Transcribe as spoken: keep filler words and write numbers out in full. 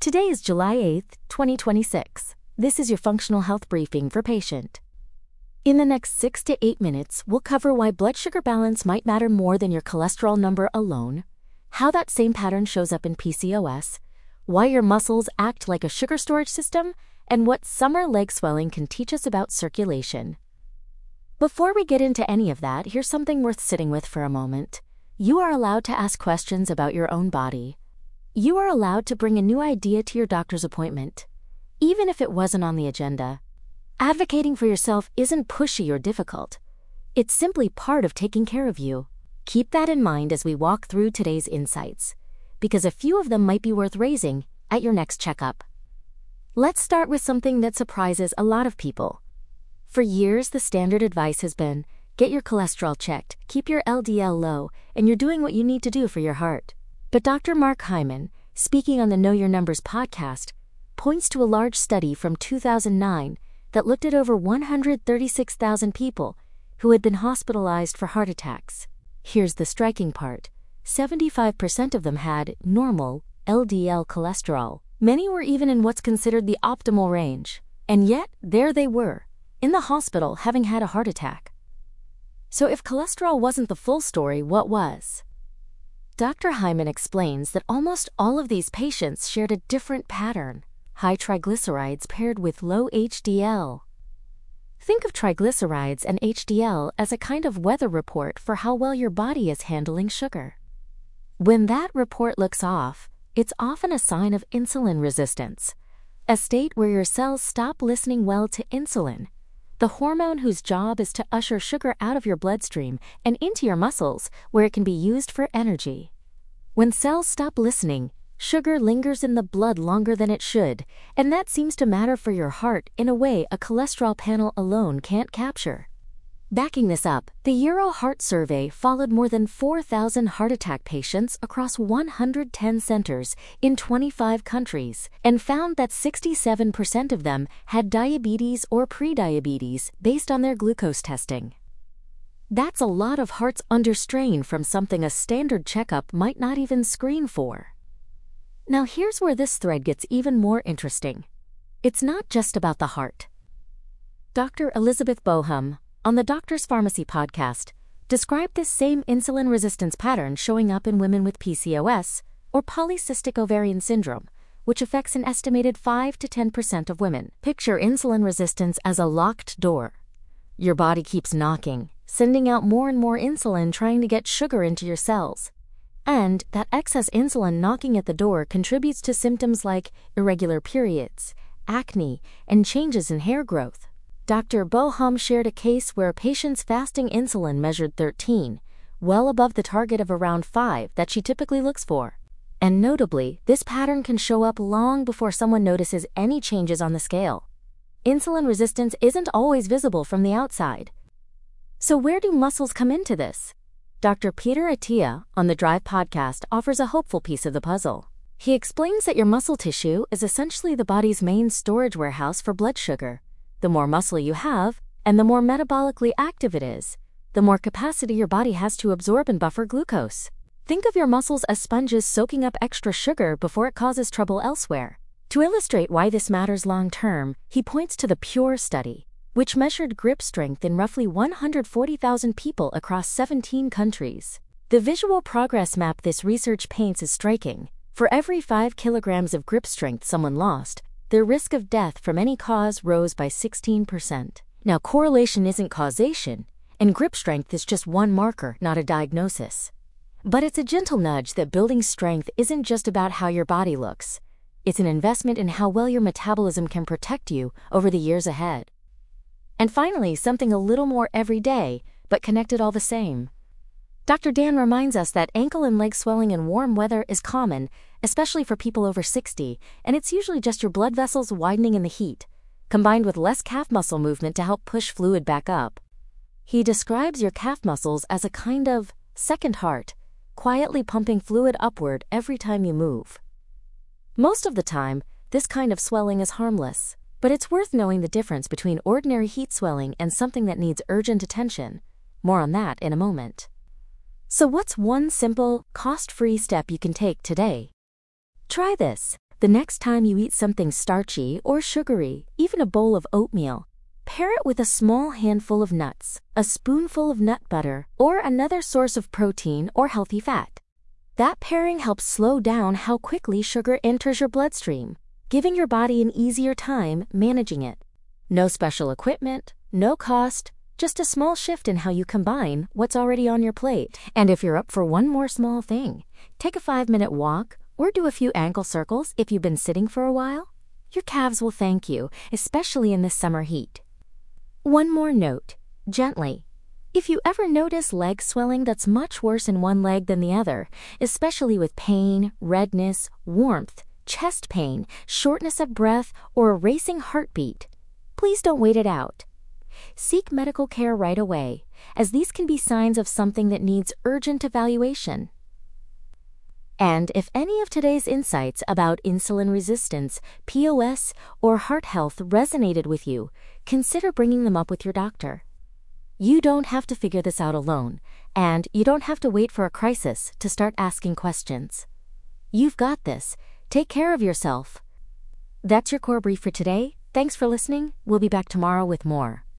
Today is July eighth, twenty twenty-six. This is your functional health briefing for patient. In the next six to eight minutes, we'll cover why blood sugar balance might matter more than your cholesterol number alone, how that same pattern shows up in P C O S, why your muscles act like a sugar storage system, and what summer leg swelling can teach us about circulation. Before we get into any of that, here's something worth sitting with for a moment. You are allowed to ask questions about your own body. You are allowed to bring a new idea to your doctor's appointment, even if it wasn't on the agenda. Advocating for yourself isn't pushy or difficult. It's simply part of taking care of you. Keep that in mind as we walk through today's insights, because a few of them might be worth raising at your next checkup. Let's start with something that surprises a lot of people. For years, the standard advice has been, get your cholesterol checked, keep your L D L low, and you're doing what you need to do for your heart. But Doctor Mark Hyman, speaking on the Know Your Numbers podcast, points to a large study from two thousand nine that looked at over one hundred thirty-six thousand people who had been hospitalized for heart attacks. Here's the striking part. seventy-five percent of them had normal L D L cholesterol. Many were even in what's considered the optimal range. And yet, there they were, in the hospital having had a heart attack. So if cholesterol wasn't the full story, what was? Doctor Hyman explains that almost all of these patients shared a different pattern: high triglycerides paired with low H D L. Think of triglycerides and H D L as a kind of weather report for how well your body is handling sugar. When that report looks off, it's often a sign of insulin resistance, a state where your cells stop listening well to insulin, the hormone whose job is to usher sugar out of your bloodstream and into your muscles where it can be used for energy. When cells stop listening, sugar lingers in the blood longer than it should, and that seems to matter for your heart in a way a cholesterol panel alone can't capture. Backing this up, the Euro Heart Survey followed more than four thousand heart attack patients across one hundred ten centers in twenty-five countries and found that sixty-seven percent of them had diabetes or prediabetes based on their glucose testing. That's a lot of hearts under strain from something a standard checkup might not even screen for. Now here's where this thread gets even more interesting. It's not just about the heart. Doctor Elizabeth Bohum, on the Doctor's Pharmacy podcast, described this same insulin resistance pattern showing up in women with P C O S, or polycystic ovarian syndrome, which affects an estimated five to ten percent of women. Picture insulin resistance as a locked door. Your body keeps knocking, sending out more and more insulin trying to get sugar into your cells. And that excess insulin knocking at the door contributes to symptoms like irregular periods, acne, and changes in hair growth. Doctor Bohum shared a case where a patient's fasting insulin measured thirteen, well above the target of around five that she typically looks for. And notably, this pattern can show up long before someone notices any changes on the scale. Insulin resistance isn't always visible from the outside. So where do muscles come into this? Doctor Peter Attia, on the Drive podcast, offers a hopeful piece of the puzzle. He explains that your muscle tissue is essentially the body's main storage warehouse for blood sugar. The more muscle you have, and the more metabolically active it is, the more capacity your body has to absorb and buffer glucose. Think of your muscles as sponges soaking up extra sugar before it causes trouble elsewhere. To illustrate why this matters long-term, he points to the PURE study, which measured grip strength in roughly one hundred forty thousand people across seventeen countries. The visual progress map this research paints is striking. For every five kilograms of grip strength someone lost, their risk of death from any cause rose by sixteen percent. Now, correlation isn't causation, and grip strength is just one marker, not a diagnosis. But it's a gentle nudge that building strength isn't just about how your body looks. It's an investment in how well your metabolism can protect you over the years ahead. And finally, something a little more everyday, but connected all the same. Doctor Dan reminds us that ankle and leg swelling in warm weather is common, especially for people over sixty, and it's usually just your blood vessels widening in the heat, combined with less calf muscle movement to help push fluid back up. He describes your calf muscles as a kind of second heart, quietly pumping fluid upward every time you move. Most of the time, this kind of swelling is harmless, but it's worth knowing the difference between ordinary heat swelling and something that needs urgent attention. More on that in a moment. So what's one simple, cost-free step you can take today? Try this. The next time you eat something starchy or sugary, even a bowl of oatmeal, pair it with a small handful of nuts, a spoonful of nut butter, or another source of protein or healthy fat. That pairing helps slow down how quickly sugar enters your bloodstream, giving your body an easier time managing it. No special equipment, no cost, just a small shift in how you combine what's already on your plate. And if you're up for one more small thing, take a five-minute walk or do a few ankle circles if you've been sitting for a while. Your calves will thank you, especially in this summer heat. One more note, gently. If you ever notice leg swelling that's much worse in one leg than the other, especially with pain, redness, warmth, chest pain, shortness of breath, or a racing heartbeat, please don't wait it out. Seek medical care right away, as these can be signs of something that needs urgent evaluation. And if any of today's insights about insulin resistance, P O S, or heart health resonated with you, consider bringing them up with your doctor. You don't have to figure this out alone, and you don't have to wait for a crisis to start asking questions. You've got this. Take care of yourself. That's your core brief for today. Thanks for listening. We'll be back tomorrow with more.